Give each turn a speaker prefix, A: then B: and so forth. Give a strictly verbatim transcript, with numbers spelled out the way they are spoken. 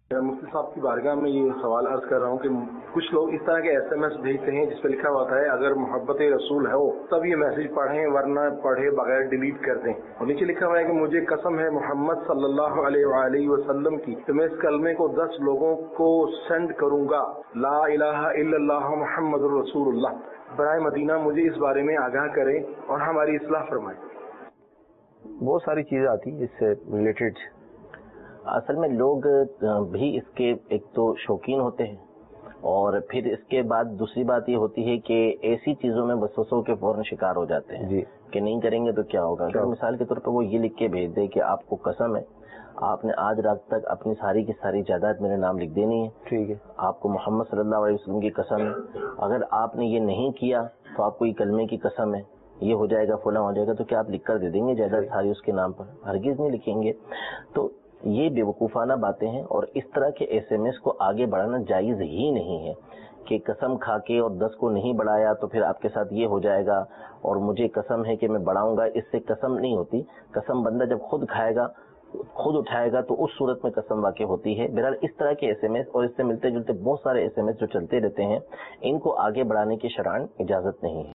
A: मुफ्ती साहब की बारगाह में ये सवाल अर्ज कर रहा हूँ कि कुछ लोग इस तरह के एस एम एस भेजते हैं जिस पर लिखा होता है अगर मोहब्बत रसूल है हो तब ये मैसेज पढ़ें वरना पढ़े बगैर डिलीट कर दें। और नीचे लिखा हुआ है कि मुझे कसम है मोहम्मद सल्लल्लाहु अलैहि वसल्लम की तो मैं इस कलमे को दस लोगों को सेंड करूंगा, ला इलाहा इल्लल्लाह मुहम्मदुर रसूलुल्लाह। बराए मदीना मुझे इस बारे में आगाह करें और हमारी इस्लाह फरमाएं।
B: बहुत सारी चीज़ें आती हैं इससे रिलेटेड। असल में लोग भी इसके एक तो शौकीन होते हैं और फिर इसके बाद दूसरी बात ये होती है कि ऐसी चीज़ों में वसवसों के फौरन शिकार हो जाते हैं जी। कि नहीं करेंगे तो क्या होगा। अगर मिसाल के तौर पर वो ये लिख के भेज दे कि आपको कसम है आपने आज रात तक अपनी सारी की सारी जायदाद मेरे नाम लिख देनी है, ठीक है, आपको मोहम्मद सल्लल्लाहु अलैहि वसल्लम की कसम है, अगर आपने ये नहीं किया तो आपको ये कलमे की कसम है, ये हो जाएगा फला हो जाएगा, तो क्या आप लिख कर दे देंगे जायदाद सारी उसके नाम पर? हरगिज नहीं लिखेंगे। तो ये बेवकूफ़ाना बातें हैं और इस तरह के एस एम एस को आगे बढ़ाना जायज़ ही नहीं है कि कसम खा के और दस को नहीं बढ़ाया तो फिर आपके साथ ये हो जाएगा और मुझे कसम है कि मैं बढ़ाऊंगा। इससे कसम नहीं होती। कसम बंदा जब खुद खाएगा खुद उठाएगा तो उस सूरत में कसम वाक़ई होती है। बहरहाल इस तरह के एस एम एस और इससे मिलते जुलते बहुत सारे एस एम एस जो चलते रहते हैं, इनको आगे बढ़ाने की शरअन इजाज़त नहीं है।